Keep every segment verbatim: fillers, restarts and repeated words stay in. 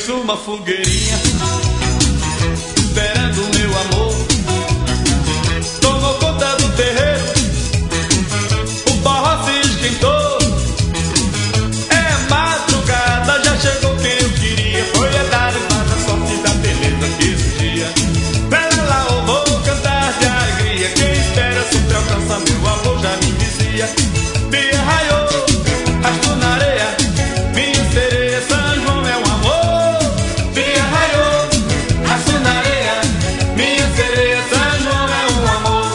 fiz uma fogueirinha esperando o meu amor. Tomou conta do terreiro, o forró se esquentou. É madrugada, já chegou quem eu queria. Foi a dar mais a sorte da beleza que surgia. Pra lá eu vou cantar de alegria. Quem espera sempre alcança, meu avô já me dizia. Bia raiou, rasto na areia, minha sereia, São João é um amor. Bia raiou, rasto na areia, minha sereia, São João é um amor.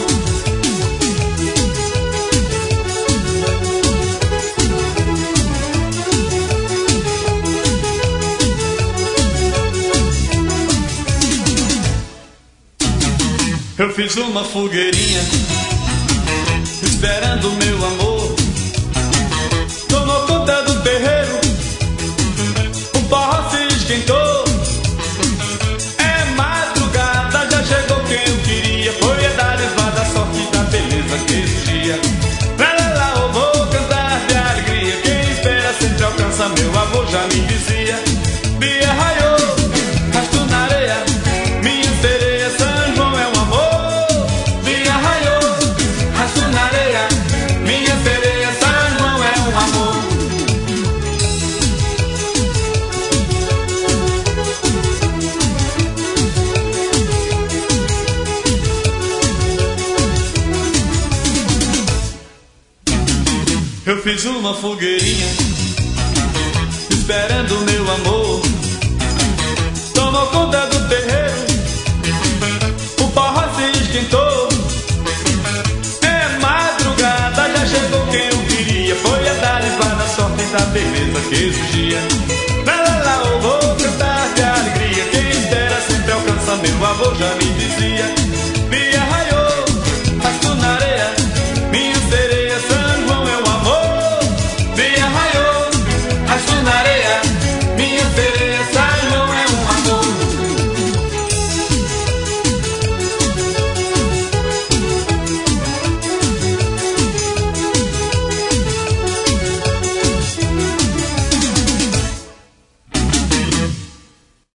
Eu fiz uma fogueirinha esperando o meu amor. Tomou conta do terreiro, o forró se esquentou. É madrugada, já chegou quem eu queria. Foi a dar esvada, a sorte da beleza que surgia. Pra lá eu vou cantar de alegria. Quem espera sempre alcança, meu avô já me dizia. Bia raiou, rasto na areia, minha sereia, São João é um amor. Bia raiou, rasto na areia, minha sereia, São João é um amor. Eu fiz uma fogueirinha esperando o meu amor. Tomou conta do terreiro, o forró se esquentou. É madrugada, já chegou quem eu queria. Foi a dar esvada, a sorte da beleza que surgia.